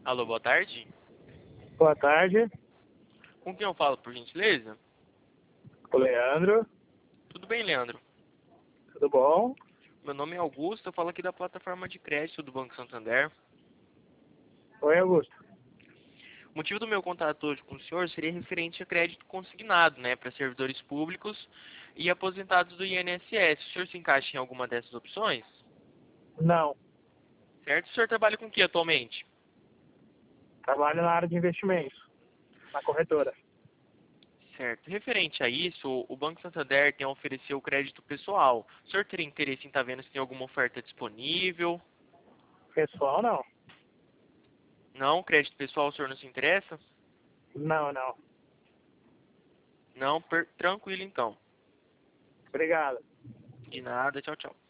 Alô, boa tarde. Boa tarde, Com quem eu falo, por gentileza? o Leandro, Tudo bem, Leandro? tudo bom? Meu nome é Augusto, eu falo aqui da plataforma de crédito do Banco Santander. Oi, Augusto. O motivo do meu contato hoje com o senhor seria referente a crédito consignado, né, para servidores públicos e aposentados do INSS. O senhor se encaixa em alguma dessas opções? Não, Certo? O senhor trabalha com o que atualmente? trabalho na área de investimentos, na corretora. Certo. Referente a isso, o Banco Santander tem a oferecer o crédito pessoal. O senhor teria interesse em estar vendo se tem alguma oferta disponível? Pessoal, não. Não, crédito pessoal o senhor não se interessa? Não. Não, tranquilo então. Obrigado. De nada, tchau, tchau.